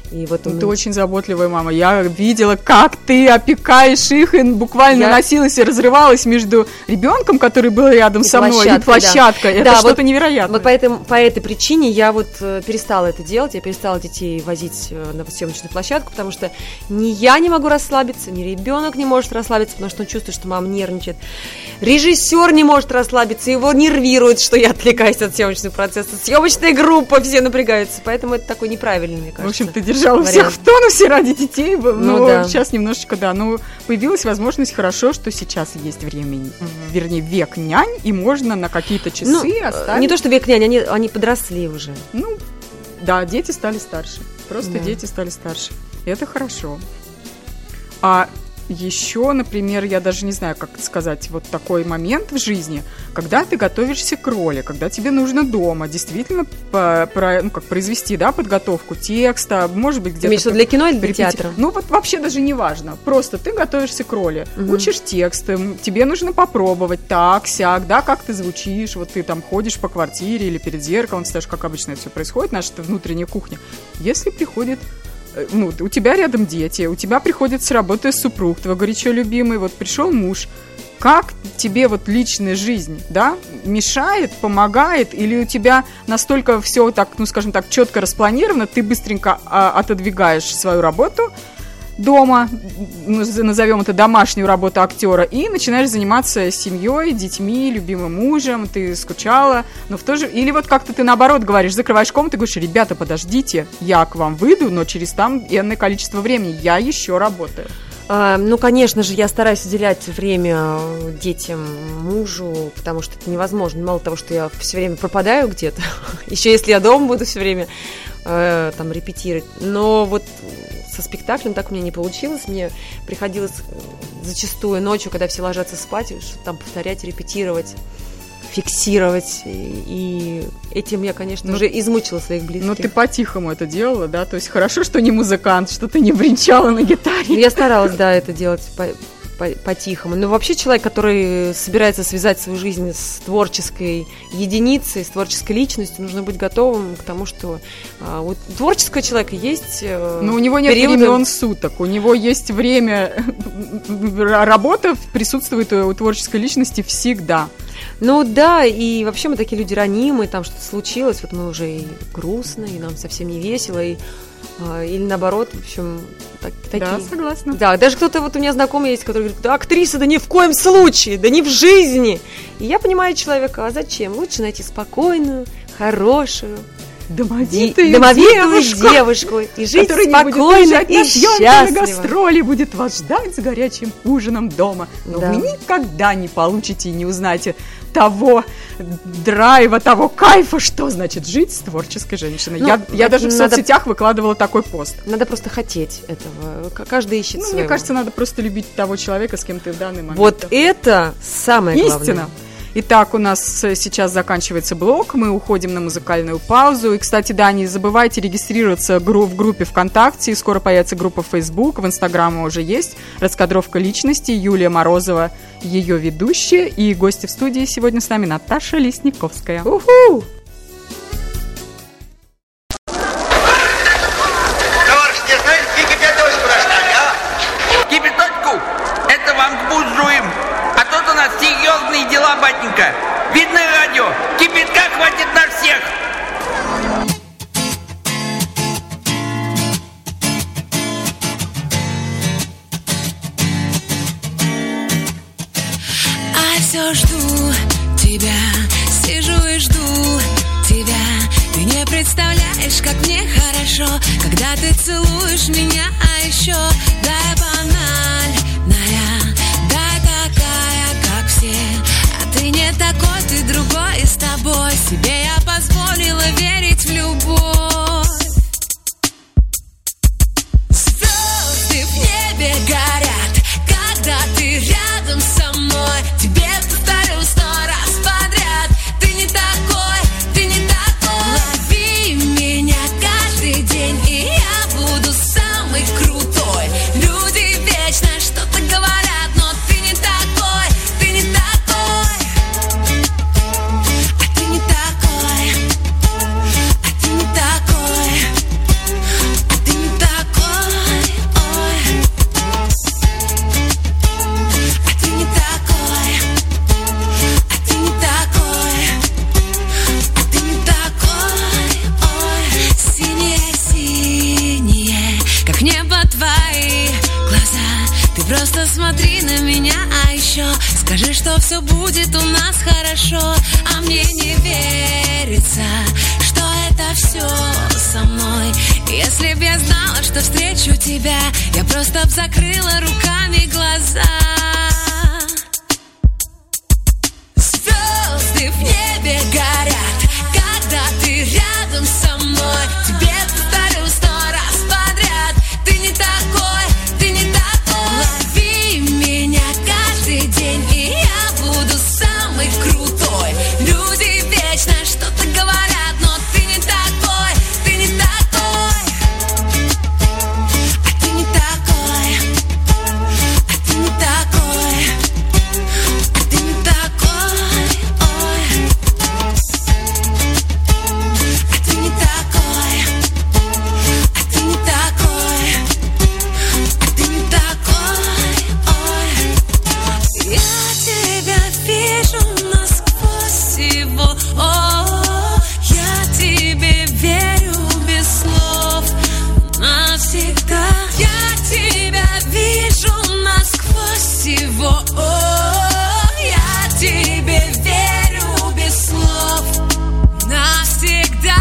И вот Ну, он- ты очень заботливая мама. Я видела, как ты опекаешь их, и буквально Я- носилась и разрывалась между ребенком, который был рядом И со мной, площадкой, и площадкой. да. Это Да, что-то вот- невероятное. Вот по, этому, по этой причине я вот э, перестала это делать, я перестала детей возить э, на съемочную площадку, потому что ни я не могу расслабиться, ни ребенок не может расслабиться, потому что он чувствует, что мама нервничает. Режиссер не может расслабиться, его нервирует, что я отвлекаюсь от съемочного процесса. Съемочная группа, все напрягаются, поэтому это такой неправильный, мне кажется. В общем, ты держала вариант. всех в тонусе ради детей, но Ну да. сейчас немножечко, да, ну, появилась возможность, хорошо, что сейчас есть время, вернее, век нянь, и можно на какие-то часы Ну, э, оставить. не то, что век нянь, они, они подросли уже. Ну, да, дети стали старше. Просто Да. дети стали старше. И это хорошо. А еще, например, я даже не знаю, как это сказать, вот такой момент в жизни, когда ты готовишься к роли, когда тебе нужно дома действительно по- про- ну, как произвести, да, подготовку текста, может быть, где-то... Имеешь в виду для кино или для репети- театра? Ну, вот вообще даже не важно. Просто ты готовишься к роли, Мгм. учишь тексты, м, тебе нужно попробовать так, сяк, да, как ты звучишь, вот ты там ходишь по квартире или перед зеркалом, стоишь, как обычно это все происходит, наша внутренняя кухня. Если приходит, э, ну, у тебя рядом дети, у тебя приходит с работы супруг, твой горячо любимый, вот пришел муж, как тебе вот личная жизнь, да, мешает, помогает, или у тебя настолько все так, ну, скажем так, четко распланировано, ты быстренько а, отодвигаешь свою работу дома, ну, назовем это домашнюю работу актера, и начинаешь заниматься семьей, детьми, любимым мужем, ты скучала, но в то же... Или вот как-то ты наоборот говоришь, закрываешь комнату и говоришь, ребята, подождите, я к вам выйду, но через там энное количество времени я еще работаю. А, ну, конечно же, я стараюсь уделять время детям, мужу, потому что это невозможно. Мало того, что я все время пропадаю где-то, еще если я дома буду все время э, там репетировать. Но вот со спектаклем так у меня не получилось. Мне приходилось зачастую ночью, когда все ложатся спать, что-то там повторять, репетировать, фиксировать. И, и этим я, конечно, Ну, уже измучила своих близких. Но ты по-тихому это делала, да? То есть хорошо, что не музыкант, что ты не бренчала на Ну, гитаре. я старалась, да, это делать по- по- по-тихому. Но вообще человек, который собирается связать свою жизнь с творческой единицей, с творческой личностью, нужно быть готовым к тому, что а, у творческого человека есть э, Но у него нет периоды- времен суток, у него есть время, работа присутствует у творческой личности всегда. Ну да, и вообще мы такие люди ранимые, там что-то случилось, вот мы уже и грустно, и нам совсем не весело, и, а, или наоборот, в общем, так- такие... Да, согласна. Да, даже кто-то вот у меня знакомый есть, который говорит, да, актриса, да ни в коем случае, да не в жизни. И я понимаю человека, а зачем? Лучше найти спокойную, хорошую, Домовитую, ди- домовитую девушку, девушку и жить которая не будет спокойно уезжать и на съемки, на счастливо. гастроли, будет вас ждать с горячим ужином дома. Но Да. вы никогда не получите и не узнаете того драйва, того кайфа, что значит жить с творческой женщиной. Ну, я, я даже в надо- соцсетях выкладывала такой пост. Надо просто хотеть этого. К- Каждый ищет Ну, своего. мне кажется, надо просто любить того человека, с кем ты в данный момент. Вот это самое главное. Истина. Итак, у нас э, сейчас заканчивается блок, мы уходим на музыкальную паузу. И, кстати, да, не забывайте регистрироваться гру- в группе ВКонтакте, скоро появится группа в Facebook, в Инстаграме уже есть. Раскадровка личности, Юлия Морозова, ее ведущая. И гости в студии сегодня с нами Наташа Лесниковская. Уху! Товарищ, не знаете, сколько кипяточку бросать, а? Кипяточку? Это вам к буржуям. А тут у нас серьезные дела, батенька. Видно радио. Кипятка хватит на всех. А все жду тебя, сижу и жду тебя. Ты не представляешь, как мне хорошо, когда ты целуешь меня, а еще дай банальная, дай такая, как все. А ты не такой, ты другой, и с тобой себе я позволила верить в любовь. Звезды в небе горят, когда ты рядом со мной. Тебе повторю сто раз подряд. Ты не такой, ты не такой. Лови меня каждый день, и я буду самый крутой. Люди вечно что-то говорят, но ты не такой, ты не такой. А ты не такой. что все будет у нас хорошо. А мне не верится, что это все со мной. Если б я знала, что встречу тебя, я просто б закрыла руками глаза. Звезды в небе горят, когда ты рядом со мной. Тебе повторю сто раз подряд: ты не такой, ты не такой. Лови меня каждый день, и я буду самый крутой. Люди вечно что-то говорят, но ты не такой, ты не такой. А ты не такой, а ты не такой, а ты не такой, ой. А ты не такой, а ты не такой, а ты не такой, ой. Я тебя вижу насквозь его, о, я тебе верю без слов навсегда. Я тебя вижу насквозь его, о, я тебе верю без слов навсегда.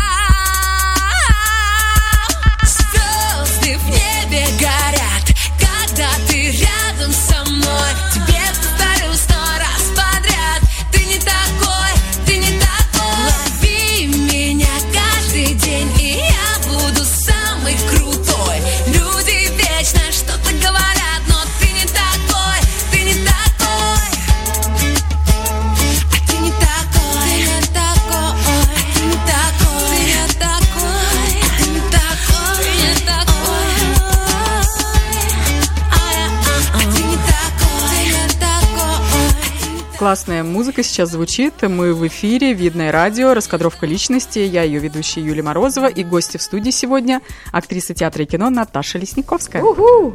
Звезды в небе горят, когда ты рядом со мной. Тебе повторю сто раз подряд: ты не такой, ты не такой. Лови меня каждый день, и я буду самый крутой. Люди вечно что-то говорят, но ты не такой, ты не такой. А ты не такой, ты не такой, ты не такой, ты не такой, ты не такой, ты не такой. А ты не такой, ты не такой. Классная музыка сейчас звучит. Мы в эфире, Видное радио, раскадровка личности. Я ее ведущая Юлия Морозова. И гости в студии сегодня — актриса театра и кино Наташа Лесниковская. Уху!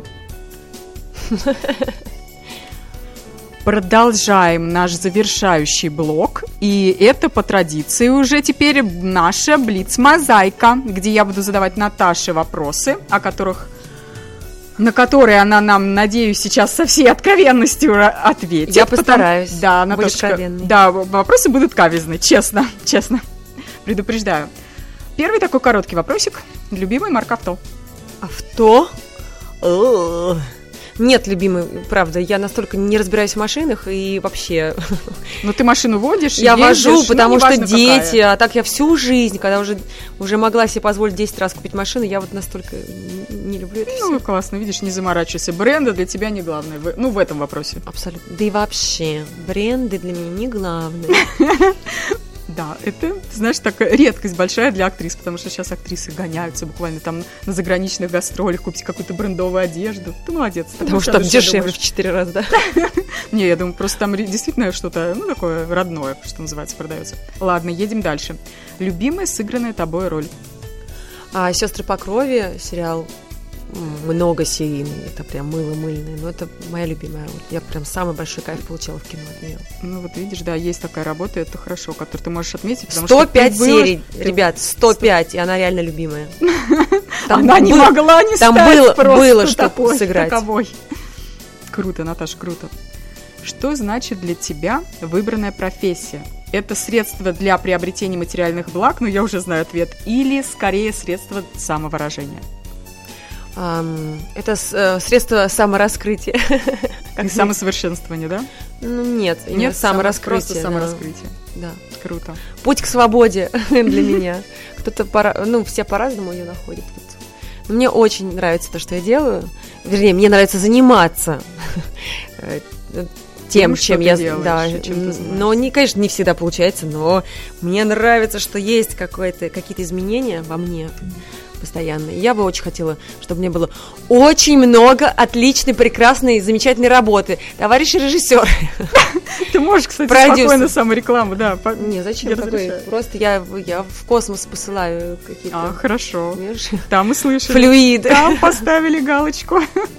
Продолжаем наш завершающий блок. И это по традиции уже теперь наша Блиц-мозаика, где я буду задавать Наташе вопросы, о которых... на которые она нам, надеюсь, сейчас со всей откровенностью ра- ответит. Я постараюсь Да, быть Наташка, откровенной. да, в- вопросы будут каверзны, честно, честно. Предупреждаю. Первый такой короткий вопросик. Любимый марка авто? Авто? О, нет, любимый, правда, я настолько не разбираюсь в машинах и вообще... Ну, ты машину водишь? Я ездишь, вожу, ну, потому что неважно дети, какая. а так я всю жизнь, когда уже, уже могла себе позволить десять раз купить машину, я вот настолько не люблю это Ну, всё. классно, видишь, не заморачивайся. Бренды для тебя не главное. в- Ну, в этом вопросе. Абсолютно. Да и вообще, бренды для меня не главное. Да, это, ты знаешь, такая редкость большая для актрис, потому что сейчас актрисы гоняются буквально там на заграничных гастролях, купить какую-то брендовую одежду. Ты молодец. ты Потому о что там душе дешевле думаешь. в четыре раза, да? Не, я думаю, просто там ре- действительно что-то, ну, такое родное, что называется, продается. Ладно, едем дальше. Любимая сыгранная тобой роль? А «Сестры по крови» сериал м, многосерийный, это прям мыло-мыльный, но это моя любимая роль. Я прям самый большой кайф получила в кино от нее. Ну, вот видишь, да, есть такая работа, это хорошо, которую ты можешь отметить, потому сто что ты пять была- серий, ты- ребят, сто пять, и она реально любимая. Там Она не был- могла не там стать было- просто было что такой, сыграть. таковой. Круто, Наташа, круто. Что значит для тебя выбранная профессия? Это средство для приобретения материальных благ, ну я уже знаю ответ, или скорее средство самовыражения? Ам, Это с- э, средство самораскрытия. И самосовершенствование, да? Ну, нет, Нет, нет, самораскрытие. Просто да. самораскрытие. Да. Круто. Путь к свободе для меня. Кто-то, пора- ну, все по-разному ее находят. Вот. Но мне очень нравится то, что я делаю. Вернее, мне нравится заниматься э, тем, Тем, что чем ты я... делаешь Да, и чем ты м, занимаешься. но, не, конечно, не всегда получается, но мне нравится, что есть какое-то, какие-то изменения во мне постоянно. И я бы очень хотела, чтобы мне было очень много отличной, прекрасной, замечательной работы. Товарищи режиссеры. Ты можешь, кстати, Продюсер. спокойно саморекламу, да. по- Не, зачем? Я Какой? разрешаю. Просто я, я в космос посылаю какие-то... А, хорошо. понимаешь, Там мы слышали. флюиды. Там поставили галочку.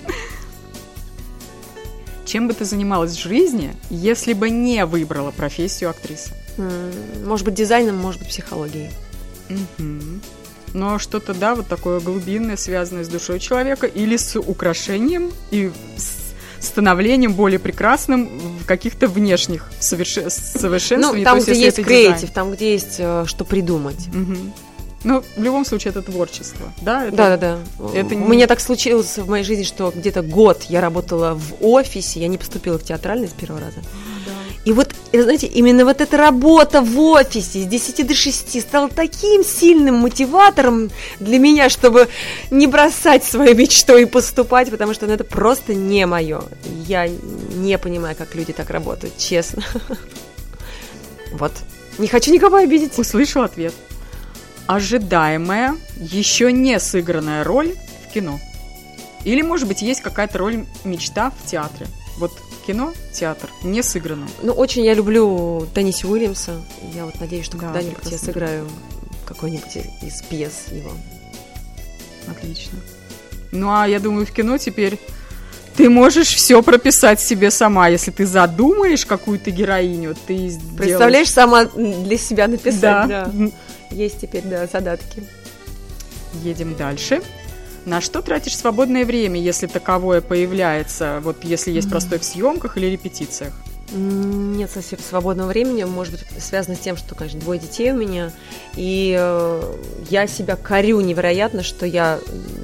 Чем бы ты занималась в жизни, если бы не выбрала профессию актрисы? М, Может быть, дизайном, может быть, психологией. Мгм. Но что-то, да, вот такое глубинное, связанное с душой человека или с украшением и с, становлением более прекрасным в каких-то внешних соверше- совершенствованиях. Ну, там, то где есть, есть это креатив, дизайн. там, где есть э, что придумать. Угу. Ну, в любом случае, это творчество, да? Это... Да-да-да. Это У не- меня так случилось в моей жизни, что где-то год я работала в офисе, я не поступила в театральный с первого раза. И вот, знаете, именно вот эта работа в офисе с десяти до шести стала таким сильным мотиватором для меня, чтобы не бросать свою мечту и поступать, потому что ну, это просто не мое. Я не понимаю, как люди так работают, честно. Вот. Не хочу никого обидеть. Услышал ответ. Ожидаемая, еще не сыгранная роль в кино. Или, может быть, есть какая-то роль мечта в театре. Вот кино, театр, не сыгранное. Ну, очень я люблю Тенниси Уильямса. Я вот надеюсь, что Да, когда-нибудь я прекрасно. сыграю какой-нибудь из пьес его. Отлично. Ну, а я думаю, в кино теперь ты можешь все прописать себе сама. Если ты задумаешь какую-то героиню, ты сделаешь... Представляешь, сама для себя написать, Да. да. Есть теперь, да, задатки. Едем дальше. На что тратишь свободное время, если таковое появляется? Вот если есть простой в съемках или репетициях? Нет совсем свободного времени, может быть, связано с тем, что, конечно, двое детей у меня, и э, я себя корю невероятно, что я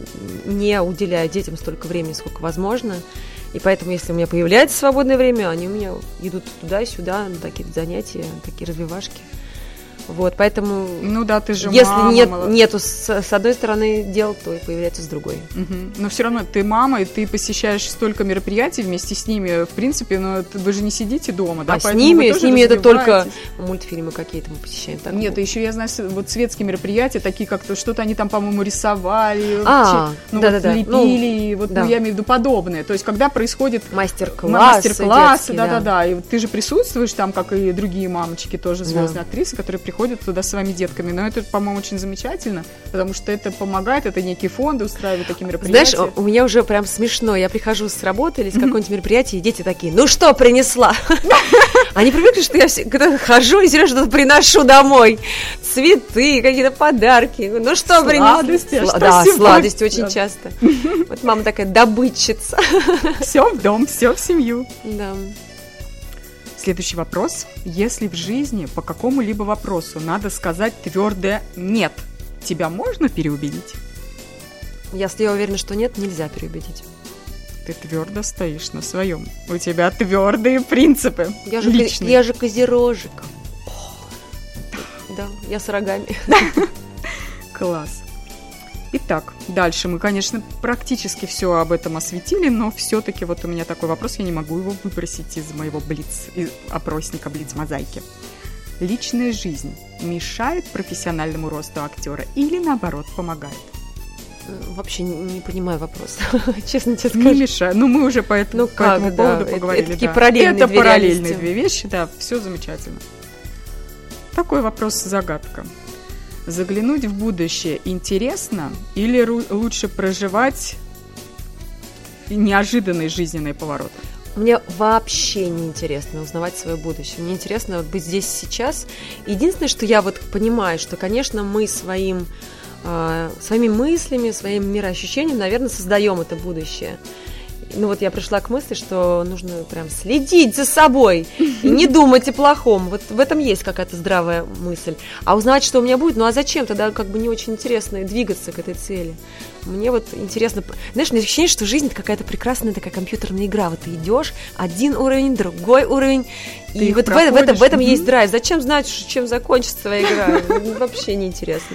не уделяю детям столько времени, сколько возможно, и поэтому, если у меня появляется свободное время, они у меня идут туда-сюда, на такие занятия, такие развивашки. Вот, поэтому, Ну да, ты же если мама. нет, молод- нету с, с одной стороны дел, то и появляется с другой. Мгм. Но все равно ты мама, и ты посещаешь столько мероприятий вместе с ними. В принципе, но это- вы же не сидите дома, да? А с поэтому ними, вы с тоже ними это только развиваетесь. мультфильмы какие-то мы посещаем. Так. Нет, еще я знаю, с- вот светские мероприятия, такие как-то что-то они там, по-моему, рисовали, А, чи- ну, да-да-да. вот лепили, Ну, и вот, да. ну, я имею в виду подобное. То есть, когда происходит Мастер-классы, мастер-классы, детские, да-да-да, и вот ты же присутствуешь там, как и другие мамочки, тоже Да. звездные актрисы, которые приходят туда с своими детками. Но это, по-моему, очень замечательно, потому что это помогает, это некие фонды устраивают такие мероприятия. Знаешь, у меня уже прям смешно. Я прихожу с работы или с какого-нибудь мероприятия, и дети такие: ну что принесла? Они привыкли, что я всегда хожу и серьезно что-то приношу домой. Цветы, какие-то подарки. Ну что принесла? Сладости, а Сла- что Да, сегодня? сладости очень Да. часто. Вот мама такая добытчица. Все в дом, все в семью. Да. Следующий вопрос. Если в жизни по какому-либо вопросу надо сказать твердое «нет», тебя можно переубедить? Если я уверена, что нет, нельзя переубедить. Ты твердо стоишь на своем. У тебя твердые принципы. Я же, ко- личные. я же козерожек. Да, я с рогами. Класс. Итак, дальше мы, конечно, практически все об этом осветили, но все-таки вот у меня такой вопрос, я не могу его выбросить из моего блиц, из опросника блиц-мозаики. Личная жизнь мешает профессиональному росту актера или, наоборот, помогает? Вообще не, не понимаю вопрос. Честно тебе Не скажу. мешает. Ну, мы уже по, этому- Ну по как, этому да, поводу это- поговорили. это такие да. параллельные Это две параллельные реальности. две вещи, да, все замечательно. Такой вопрос-загадка. Заглянуть в будущее интересно или ру- лучше проживать неожиданные жизненные повороты? Мне вообще не интересно узнавать свое будущее. Мне интересно вот быть здесь сейчас. Единственное, что я вот понимаю, что, конечно, мы своим, э, своими мыслями, своим мироощущением, наверное, создаем это будущее. Ну вот я пришла к мысли, что нужно прям следить за собой и не думать о плохом. Вот в этом есть какая-то здравая мысль. А узнавать, что у меня будет, ну а зачем? Тогда как бы не очень интересно двигаться к этой цели. Мне вот интересно... Знаешь, у меня ощущение, что жизнь — это какая-то прекрасная такая компьютерная игра. Вот ты идешь, один уровень, другой уровень, Ты и их вот в, это- в, этом- в этом проходишь. есть драйв. Зачем знать, ш- чем закончится твоя игра? Вообще неинтересно.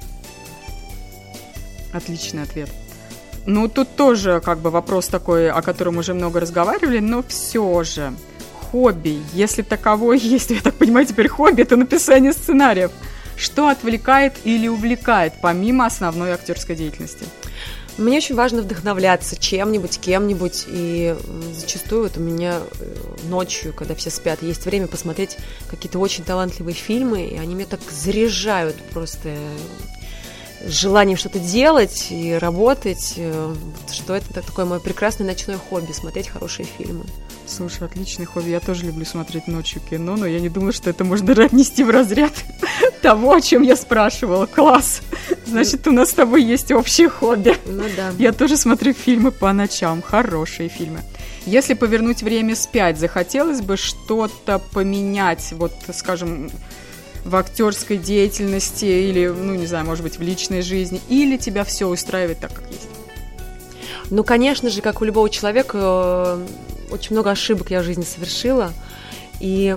Отличный ответ. Ну, тут тоже как бы вопрос такой, о котором уже много разговаривали, но все же хобби, если таковое есть, я так понимаю, теперь хобби, это написание сценариев. Что отвлекает или увлекает, помимо основной актерской деятельности? Мне очень важно вдохновляться чем-нибудь, кем-нибудь, и м, зачастую вот у меня э, ночью, когда все спят, есть время посмотреть какие-то очень талантливые фильмы, и они меня так заряжают просто желанием что-то делать и работать, э, что это так- такое мое прекрасное ночное хобби — смотреть хорошие фильмы. Слушай, отличный хобби. Я тоже люблю смотреть ночью кино, но я не думаю, что это можно отнести в разряд того, о чем я спрашивала. Класс! Значит, у нас с тобой есть общее хобби. Ну да. Я тоже смотрю фильмы по ночам, хорошие фильмы. Если повернуть время вспять, захотелось бы что-то поменять, вот, скажем, в актерской деятельности или, ну, не знаю, может быть, в личной жизни, или тебя все устраивает так, как есть? Ну, конечно же, как у любого человека, очень много ошибок я в жизни совершила. И,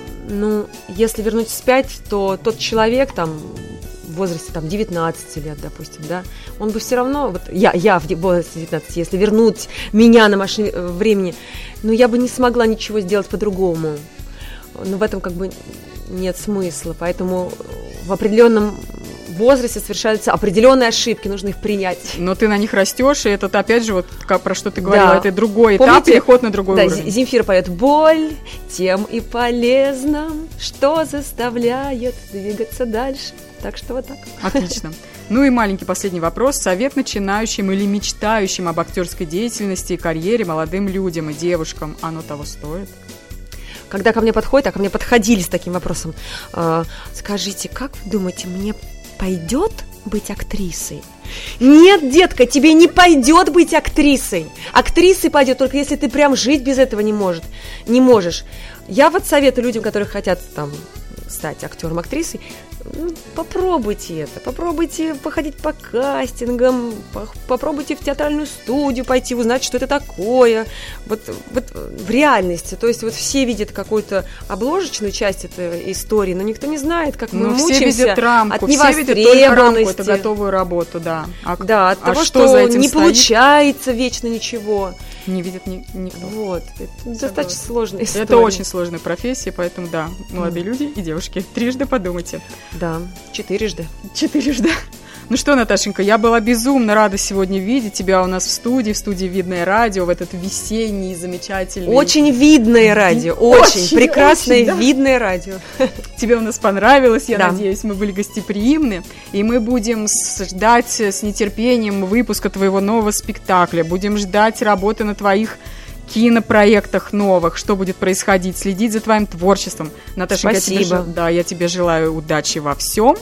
ну, если вернуть вспять, то тот человек там в возрасте там девятнадцати лет, допустим, да, он бы все равно, вот я, я в возрасте девятнадцати, если вернуть меня на машине времени, ну, я бы не смогла ничего сделать по-другому. Но в этом как бы нет смысла, поэтому в определенном возрасте совершаются определенные ошибки, нужно их принять. Но ты на них растешь, и это опять же, вот как, про что ты говорила, Да. это другой этап, Помните, переход на другой да, уровень. Земфира поет: боль тем и полезна, что заставляет двигаться дальше. Так что вот так. Отлично. Ну и маленький последний вопрос. Совет начинающим или мечтающим об актерской деятельности и карьере молодым людям и девушкам, оно того стоит? Когда ко мне подходят, а ко мне подходили с таким вопросом: э, скажите, как вы думаете, мне пойдет быть актрисой? Нет, детка, тебе не пойдет быть актрисой. Актрисой пойдет только если ты прям жить без этого не может, не можешь. Я вот советую людям, которые хотят там стать актером, актрисой, ну, попробуйте это, попробуйте походить по кастингам, по- попробуйте в театральную студию пойти, узнать, что это такое, вот, вот в реальности. То есть вот все видят какую-то обложечную часть этой истории, но никто не знает, как мы Ну, мучаемся все видят рамку, от все видят только рамку, невостребованности. это готовую работу, да. А, Да, от а того, что, что, за этим не стоит, получается вечно ничего. не видит ни- никто. Вот, это достаточно сложная история. Это очень сложная профессия, поэтому да, молодые люди и девушки, трижды подумайте. Да, четырежды. Четырежды. Ну что, Наташенька, я была безумно рада сегодня видеть тебя у нас в студии, в студии «Видное радио», в этот весенний, замечательный... Очень видное радио, очень, Очень, прекрасное очень, да. видное радио. Тебе у нас понравилось, я Да. надеюсь, мы были гостеприимны, и мы будем с- ждать с нетерпением выпуска твоего нового спектакля, будем ждать работы на твоих кинопроектах новых, что будет происходить, следить за твоим творчеством. Наташенька, я тебе, Спасибо. жел- да, я тебе желаю удачи во всем.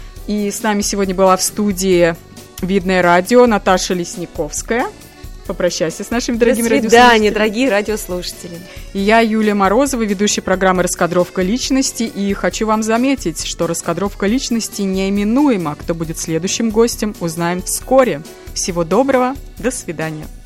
И с нами сегодня была в студии «Видное радио» Наташа Лесниковская. Попрощайся с нашими До дорогими свидания, радиослушателями. дорогие радиослушатели. И я, Юлия Морозова, ведущая программы «Раскадровка личности». И хочу вам заметить, что раскадровка личности неименуема. Кто будет следующим гостем, узнаем вскоре. Всего доброго, до свидания.